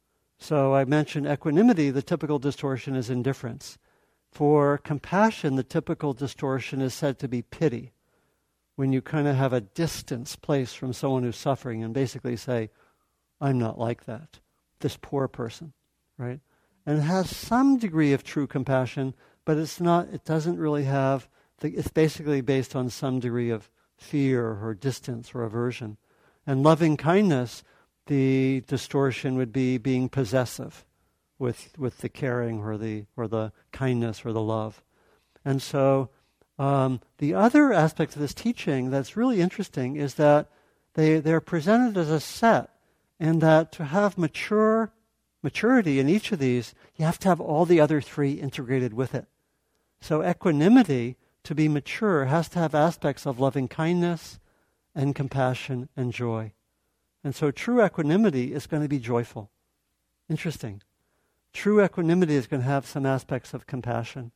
So I mentioned equanimity, the typical distortion is indifference. For compassion, the typical distortion is said to be pity, when you kind of have a distance placed from someone who's suffering and basically say, I'm not like that, this poor person, right? And it has some degree of true compassion, but it's not, it doesn't really have, the, it's basically based on some degree of fear or distance or aversion. And loving kindness, the distortion would be being possessive with with the caring or the or the kindness or the love. And so um, the other aspect of this teaching that's really interesting is that they, they're presented as a set, and that to have mature maturity in each of these, you have to have all the other three integrated with it. So equanimity, to be mature, has to have aspects of loving kindness and compassion and joy. And so true equanimity is going to be joyful. Interesting. True equanimity is going to have some aspects of compassion.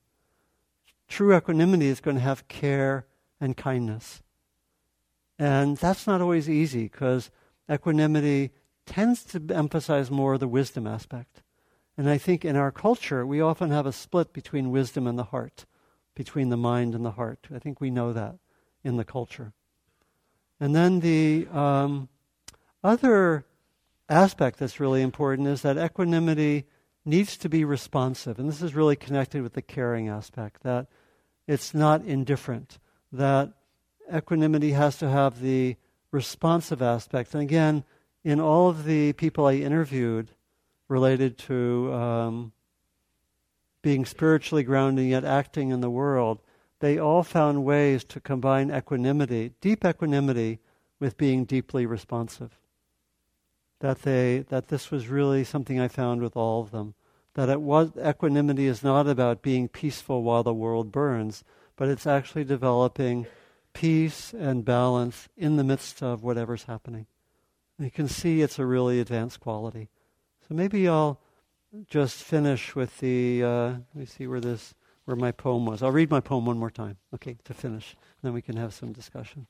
True equanimity is going to have care and kindness. And that's not always easy, because equanimity tends to emphasize more the wisdom aspect. And I think in our culture, we often have a split between wisdom and the heart, between the mind and the heart. I think we know that in the culture. And then the um, other aspect that's really important is that equanimity needs to be responsive. And this is really connected with the caring aspect, that it's not indifferent, that equanimity has to have the responsive aspect. And again, in all of the people I interviewed related to um, being spiritually grounded yet acting in the world, they all found ways to combine equanimity, deep equanimity, with being deeply responsive. That they that this was really something I found with all of them. That it was equanimity is not about being peaceful while the world burns, but it's actually developing peace and balance in the midst of whatever's happening. And you can see it's a really advanced quality. So maybe I'll just finish with the, uh, let me see where this, where my poem was. I'll read my poem one more time, okay, to finish. And then we can have some discussion.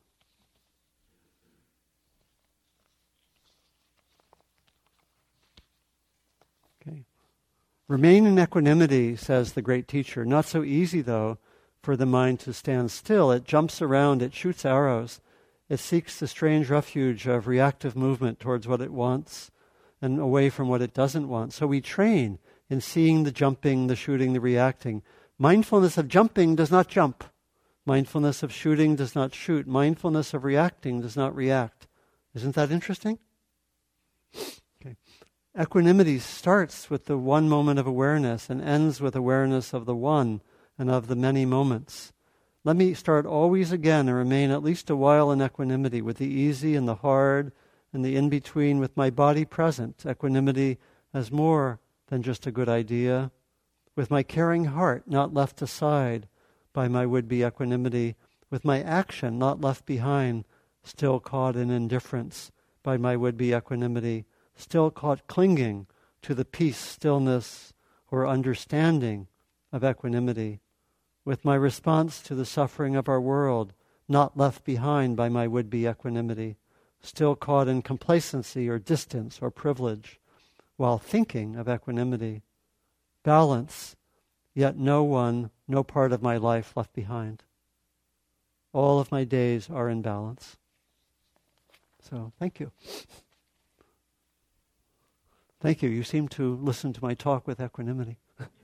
Okay. Remain in equanimity, says the great teacher. Not so easy, though, for the mind to stand still. It jumps around, it shoots arrows. It seeks the strange refuge of reactive movement towards what it wants and away from what it doesn't want. So we train in seeing the jumping, the shooting, the reacting. Mindfulness of jumping does not jump. Mindfulness of shooting does not shoot. Mindfulness of reacting does not react. Isn't that interesting? Okay. Equanimity starts with the one moment of awareness and ends with awareness of the one and of the many moments. Let me start always again and remain at least a while in equanimity, with the easy and the hard and the in-between, with my body present. Equanimity as more than just a good idea. With my caring heart not left aside by my would-be equanimity. With my action not left behind, still caught in indifference by my would-be equanimity. Still caught clinging to the peace, stillness, or understanding of equanimity. With my response to the suffering of our world not left behind by my would-be equanimity, still caught in complacency or distance or privilege, while thinking of equanimity. Balance, yet no one, no part of my life left behind. All of my days are in balance. So thank you. Thank you. You seem to listen to my talk with equanimity.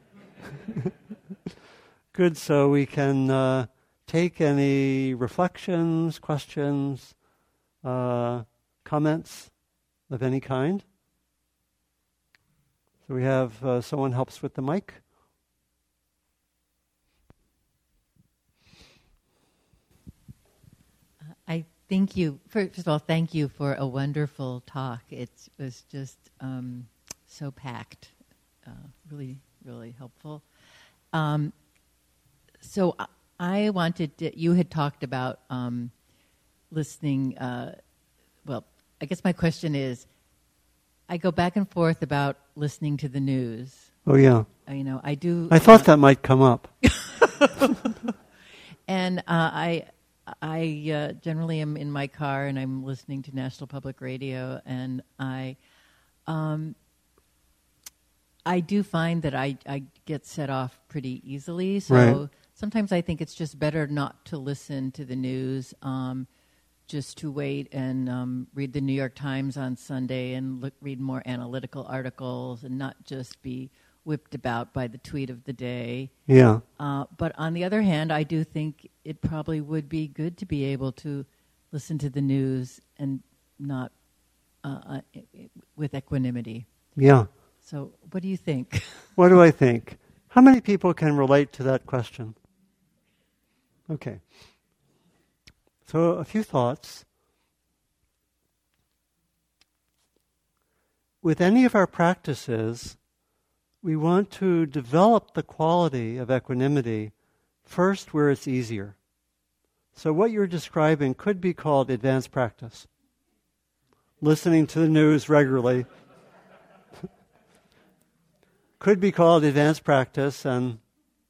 Good. So we can uh, take any reflections, questions, uh, comments of any kind. So we have uh, someone helps with the mic. Uh, I thank you. First of all, thank you for a wonderful talk. It was just um, so packed. Uh, really, really helpful. Um, so I wanted to, you had talked about um, listening. Uh, well, I guess my question is, I go back and forth about listening to the news. Oh, yeah. Uh, you know, I do. I thought uh, that might come up. And uh, I, I uh, generally am in my car and I'm listening to National Public Radio, and I, um, I do find that I, I get set off pretty easily. So Right. sometimes I think it's just better not to listen to the news. Um, just to wait and um, read the New York Times on Sunday and look, read more analytical articles and not just be whipped about by the tweet of the day. Yeah. Uh, but on the other hand, I do think it probably would be good to be able to listen to the news and not uh, uh, with equanimity. Yeah. So what do you think? What do I think? How many people can relate to that question? Okay. So a few thoughts. With any of our practices, we want to develop the quality of equanimity first where it's easier. So what you're describing could be called advanced practice. Listening to the news regularly could be called advanced practice, and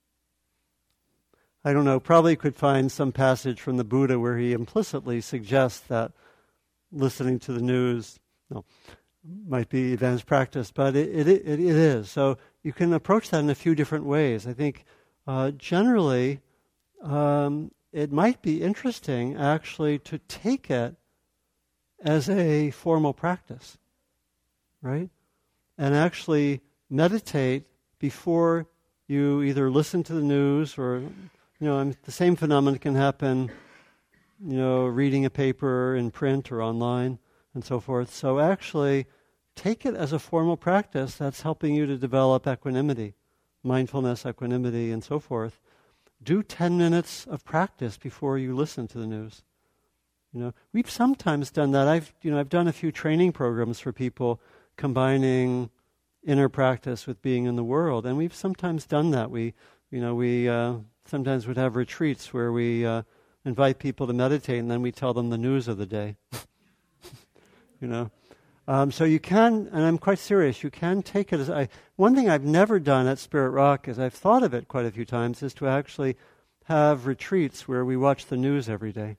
I don't know, probably could find some passage from the Buddha where he implicitly suggests that listening to the news, no, might be advanced practice, but it, it, it, it is. So you can approach that in a few different ways. I think uh, generally um, it might be interesting actually to take it as a formal practice, right? And actually meditate before you either listen to the news or, you know, I'm, the same phenomenon can happen, you know, reading a paper in print or online and so forth. So actually take it as a formal practice that's helping you to develop equanimity, mindfulness, equanimity, and so forth. Do ten minutes of practice before you listen to the news. You know, we've sometimes done that. I've, you know, I've done a few training programs for people combining inner practice with being in the world, and we've sometimes done that. We, you know, we uh, sometimes would have retreats where we uh, invite people to meditate, and then we tell them the news of the day. You know, um, so you can, and I'm quite serious. You can take it as I. One thing I've never done at Spirit Rock is I've thought of it quite a few times is to actually have retreats where we watch the news every day.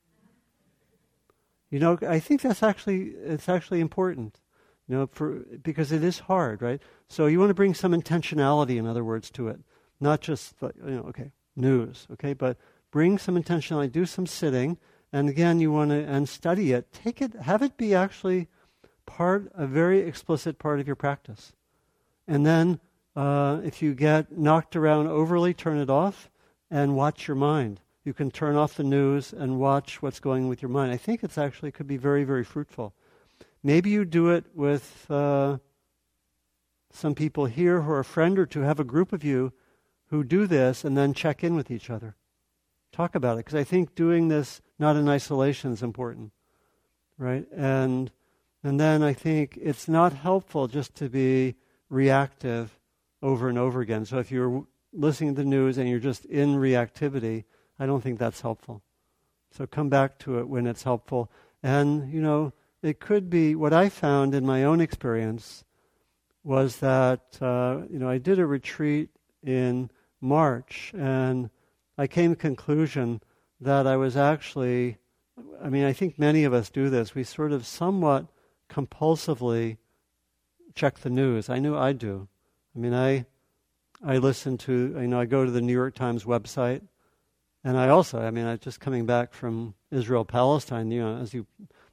You know, I think that's actually it's actually important. You know, for because it is hard, right? So you want to bring some intentionality, in other words, to it, not just you know, okay, news, okay, but bring some intentionality, do some sitting, and again, you want to and study it. Take it, have it be actually part, a very explicit part of your practice, and then uh, if you get knocked around overly, turn it off and watch your mind. You can turn off the news and watch what's going on with your mind. I think it's actually could be very, very fruitful. Maybe you do it with uh, some people here who are a friend or two. Have a group of you who do this and then check in with each other. Talk about it, because I think doing this not in isolation is important, right? And and then I think it's not helpful just to be reactive over and over again. So if you're listening to the news and you're just in reactivity, I don't think that's helpful. So come back to it when it's helpful. And, you know, it could be, what I found in my own experience was that, uh, you know, I did a retreat in March, and I came to the conclusion that I was actually, I mean, I think many of us do this. We sort of somewhat compulsively check the news. I knew I do. I mean, I I listen to, you know, I go to the New York Times website, and I also, I mean, I just coming back from Israel, Palestine, you know, as you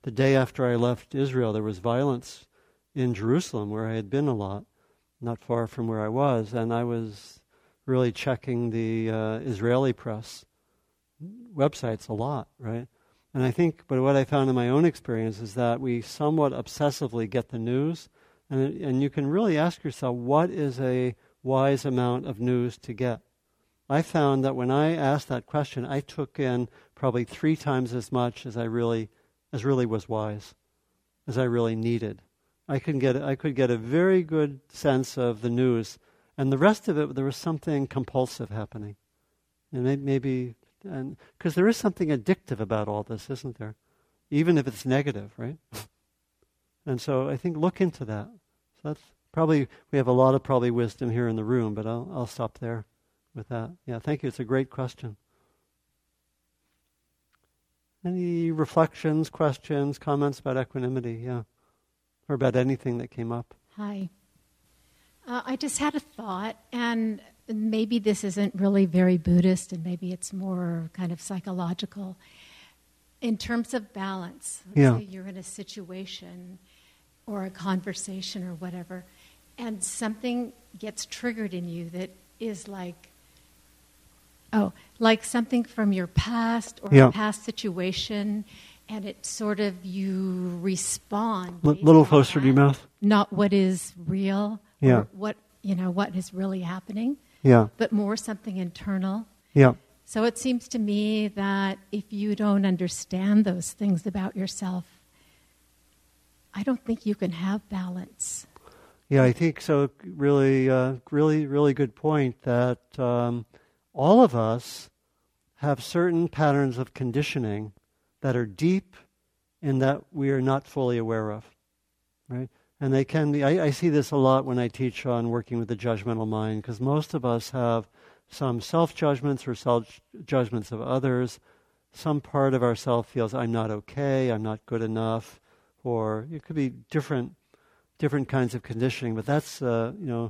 the day after I left Israel, there was violence in Jerusalem, where I had been a lot, not far from where I was, and I was really checking the uh, Israeli press websites a lot, right? And I think, but what I found in my own experience is that we somewhat obsessively get the news, and and you can really ask yourself, what is a wise amount of news to get? I found that when I asked that question, I took in probably three times as much as I really, as really was wise, as I really needed. I could get, I could get a very good sense of the news, and the rest of it, there was something compulsive happening, and maybe, and because there is something addictive about all this, isn't there? Even if it's negative, right? And so I think look into that. So that's probably, we have a lot of probably wisdom here in the room, but I'll I'll stop there with that. Yeah, thank you. It's a great question. Any reflections, questions, comments about equanimity? Yeah. Or about anything that came up? Hi. Uh, I just had a thought, and maybe this isn't really very Buddhist, and maybe it's more kind of psychological. In terms of balance, let's yeah. say you're in a situation or a conversation or whatever, and something gets triggered in you that is like, oh, like something from your past or yeah. a past situation, and it sort of, you respond. A L- little closer that, to your mouth. Not what is real, yeah. or what, you know, what is really happening, yeah. but more something internal. Yeah. So it seems to me that if you don't understand those things about yourself, I don't think you can have balance. Yeah, I think so. Really, uh, really, really good point that um, all of us have certain patterns of conditioning that are deep and that we are not fully aware of, right? And they can be, I, I see this a lot when I teach on working with the judgmental mind, because most of us have some self-judgments or self-judgments of others. Some part of ourself feels, I'm not okay, I'm not good enough, or it could be different different kinds of conditioning, but that's, uh, you know,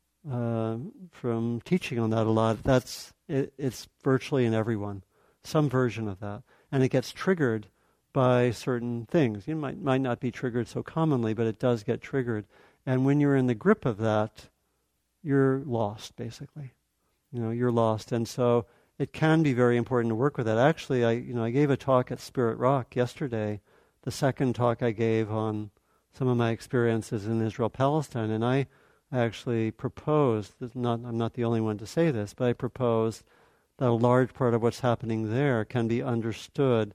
uh, from teaching on that a lot, that's, it, it's virtually in everyone, some version of that. And it gets triggered by certain things. It might, might not be triggered so commonly, but it does get triggered. And when you're in the grip of that, you're lost, basically. You know, you're lost. And so it can be very important to work with that. Actually, I, you know, I gave a talk at Spirit Rock yesterday, the second talk I gave on some of my experiences in Israel-Palestine, and I actually proposed, not, I'm not the only one to say this, but I proposed that a large part of what's happening there can be understood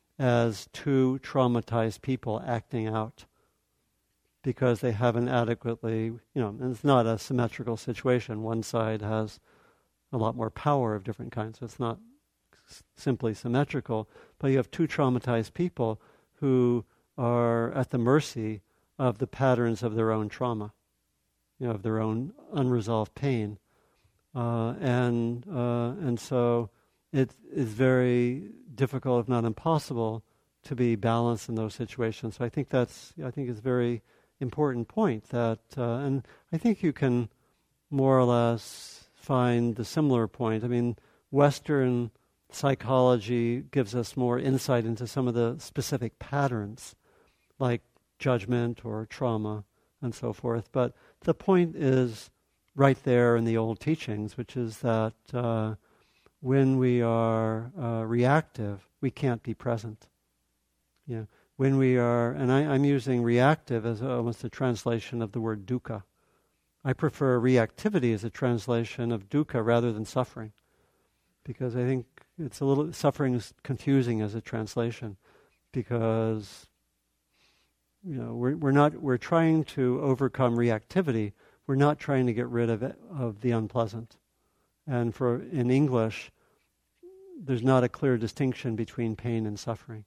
as two traumatized people acting out because they haven't adequately, you know, and it's not a symmetrical situation. One side has a lot more power of different kinds, so it's not s- simply symmetrical, but you have two traumatized people who are at the mercy of the patterns of their own trauma, you know, of their own unresolved pain. Uh, and uh, and so it is very difficult, if not impossible, to be balanced in those situations. So I think that's, I think it's a very important point that, uh, and I think you can more or less find the similar point. I mean, Western psychology gives us more insight into some of the specific patterns, like judgment or trauma and so forth. But the point is right there in the old teachings, which is that uh, when we are uh, reactive, we can't be present. Yeah. When we are, and I, I'm using reactive as almost a translation of the word dukkha. I prefer reactivity as a translation of dukkha rather than suffering, because I think it's a little, suffering is confusing as a translation, because you know we're we're not we're trying to overcome reactivity. We're not trying to get rid of it, of the unpleasant. And for in English, there's not a clear distinction between pain and suffering.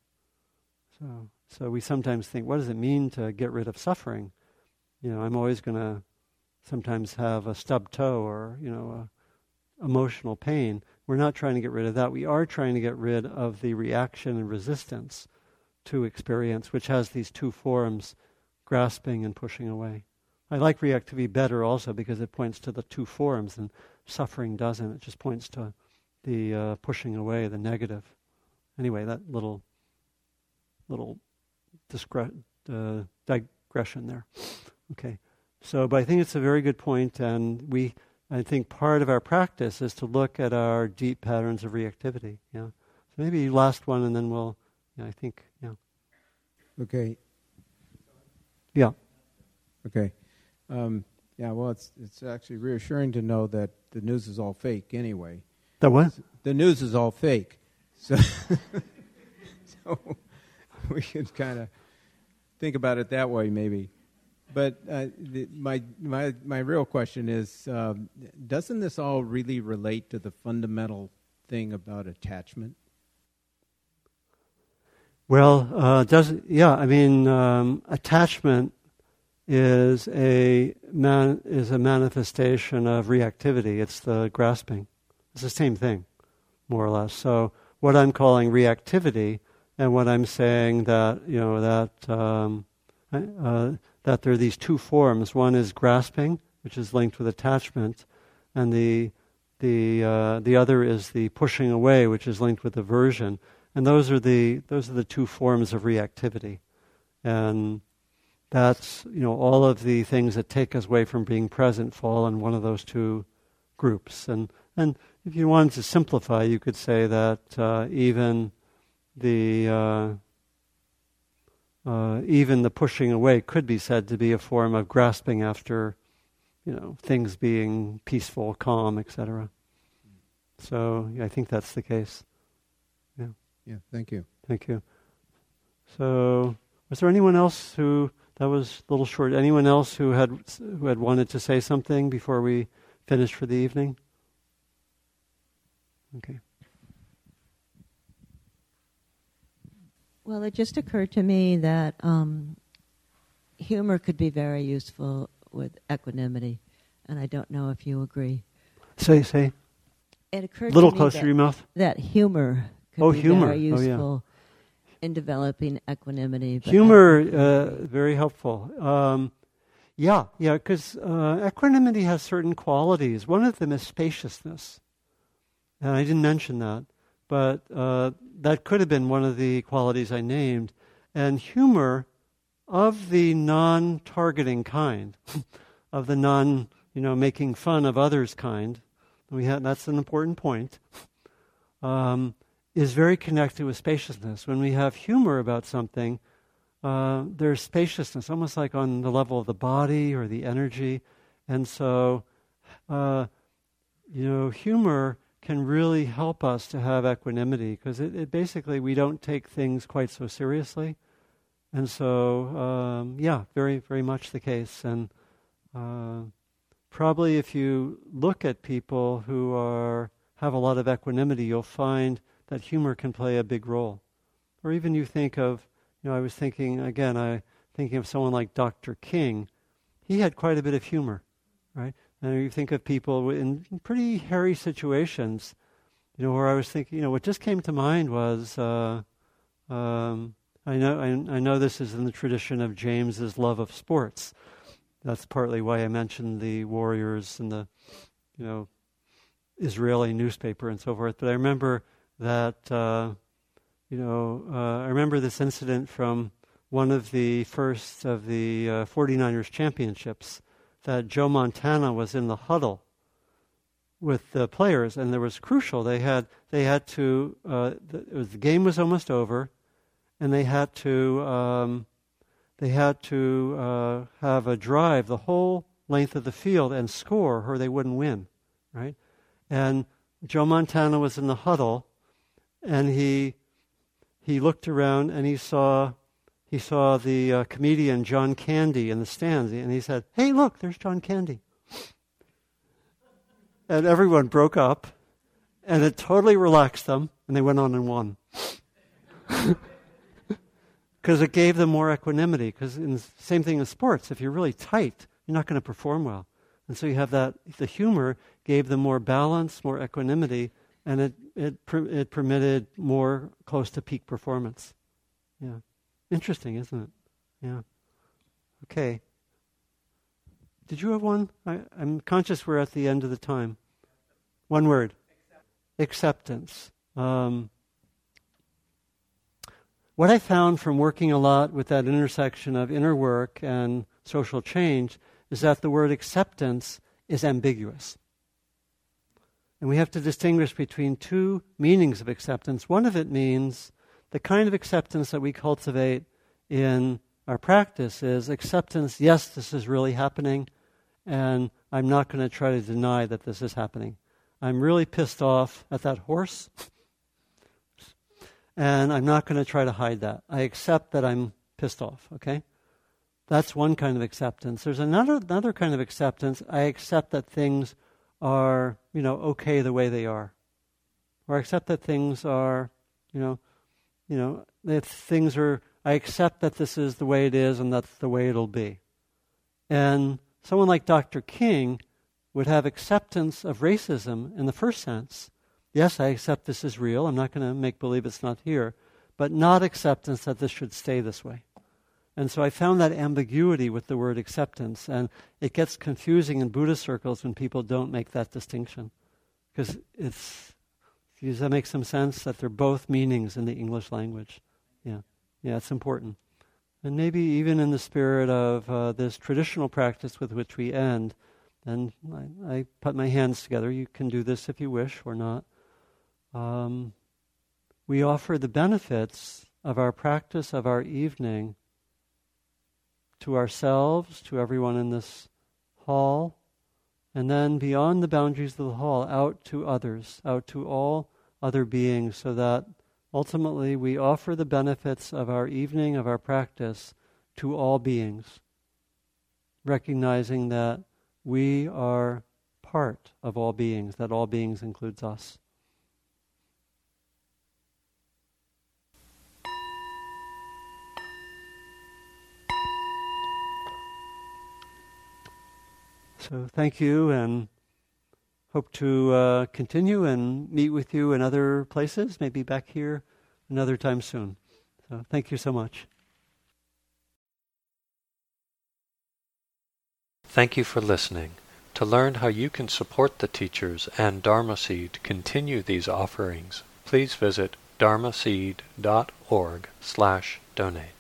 So so we sometimes think, what does it mean to get rid of suffering? You know, I'm always going to sometimes have a stubbed toe or, you know, a emotional pain. We're not trying to get rid of that. We are trying to get rid of the reaction and resistance to experience, which has these two forms, grasping and pushing away. I like reactivity better also because it points to the two forms, and suffering doesn't. It just points to the uh, pushing away, the negative. Anyway, that little little discre- uh, digression there. Okay, so but I think it's a very good point, and we, I think part of our practice is to look at our deep patterns of reactivity. Yeah, so maybe last one, and then we'll. Yeah, I think. Yeah. Okay. Yeah. Okay. Um, yeah. Well, it's it's actually reassuring to know that the news is all fake anyway. The what? The news is all fake. So, so we should kind of think about it that way, maybe. But uh, the, my my my real question is: um, doesn't this all really relate to the fundamental thing about attachment? Well, uh, does yeah? I mean, um, attachment is a man is a manifestation of reactivity. It's the grasping. It's the same thing, more or less. So what I'm calling reactivity, and what I'm saying that you know that um, uh, that there are these two forms. One is grasping, which is linked with attachment, and the the uh, the other is the pushing away, which is linked with aversion. And those are the those are the two forms of reactivity, and that's you know all of the things that take us away from being present fall in one of those two groups. And and if you wanted to simplify, you could say that uh, even the uh, uh, even the pushing away could be said to be a form of grasping after you know things being peaceful, calm, et cetera. So yeah, I think that's the case. Yeah. Yeah, thank you. Thank you. So, was there anyone else who, that was a little short, anyone else who had who had wanted to say something before we finish for the evening? Okay. Well, it just occurred to me that um, humor could be very useful with equanimity, and I don't know if you agree. Say, say. It occurred A little to me closer that, to your mouth. that humor could Oh, be humor. very Oh, yeah. useful in developing equanimity. But Humor, uh, very helpful. Um, yeah, yeah, because uh, equanimity has certain qualities. One of them is spaciousness. And I didn't mention that, but uh, that could have been one of the qualities I named. And humor, of the non-targeting kind, of the non, you know, making fun of others kind, we have, that's an important point, um, is very connected with spaciousness. When we have humor about something, uh, there's spaciousness, almost like on the level of the body or the energy. And so, uh, you know, humor can really help us to have equanimity, because it, it basically, we don't take things quite so seriously. And so, um, yeah, very, very much the case. And uh, probably if you look at people who are have a lot of equanimity, you'll find that humor can play a big role. Or even you think of, you know, I was thinking, again, I thinking of someone like Doctor King. He had quite a bit of humor, right? And you think of people in pretty hairy situations, you know, where I was thinking, you know, what just came to mind was, uh, um, I know I, I know this is in the tradition of James's love of sports. That's partly why I mentioned the Warriors and the, you know, Israeli newspaper and so forth. But I remember that, uh, you know, uh, I remember this incident from one of the first of the uh, forty-niners championships, that Joe Montana was in the huddle with the players, and there was crucial. They had they had to. Uh, the, it was, the game was almost over, and they had to um, they had to uh, have a drive the whole length of the field and score, or they wouldn't win, right? And Joe Montana was in the huddle, and he he looked around and he saw he saw the uh, comedian John Candy in the stands, and he said, "Hey, look, there's John Candy." And everyone broke up, and it totally relaxed them, and they went on and won. Because it gave them more equanimity. Because in the same thing in sports, if you're really tight, you're not going to perform well. And so you have that, the humor gave them more balance, more equanimity, and it it it permitted more close to peak performance. Yeah. Interesting, isn't it? Yeah. Okay. Did you have one? I, I'm conscious we're at the end of the time. One word. Acceptance. Um, what I found from working a lot with that intersection of inner work and social change is that the word acceptance is ambiguous. And we have to distinguish between two meanings of acceptance. One of it means the kind of acceptance that we cultivate in our practice is acceptance, yes, this is really happening, and I'm not going to try to deny that this is happening. I'm really pissed off at that horse, and I'm not going to try to hide that. I accept that I'm pissed off, okay? That's one kind of acceptance. There's another another kind of acceptance. I accept that things are, you know, okay the way they are. Or I accept that things are, you know, you know, that things are, I accept that this is the way it is and that's the way it'll be. And someone like Doctor King would have acceptance of racism in the first sense. Yes, I accept this is real. I'm not going to make believe it's not here. But not acceptance that this should stay this way. And so I found that ambiguity with the word acceptance. And it gets confusing in Buddhist circles when people don't make that distinction. Because it's, does that make some sense? That they're both meanings in the English language. Yeah, yeah, it's important. And maybe even in the spirit of uh, this traditional practice with which we end, and I, I put my hands together, you can do this if you wish or not. Um, we offer the benefits of our practice of our evening to ourselves, to everyone in this hall, and then beyond the boundaries of the hall, out to others, out to all other beings, so that ultimately we offer the benefits of our evening, of our practice, to all beings, recognizing that we are part of all beings, that all beings includes us. So thank you, and hope to uh, continue and meet with you in other places, maybe back here another time soon. So thank you so much. Thank you for listening. To learn how you can support the teachers and Dharma Seed continue these offerings, please visit dharmaseed dot org slash donate.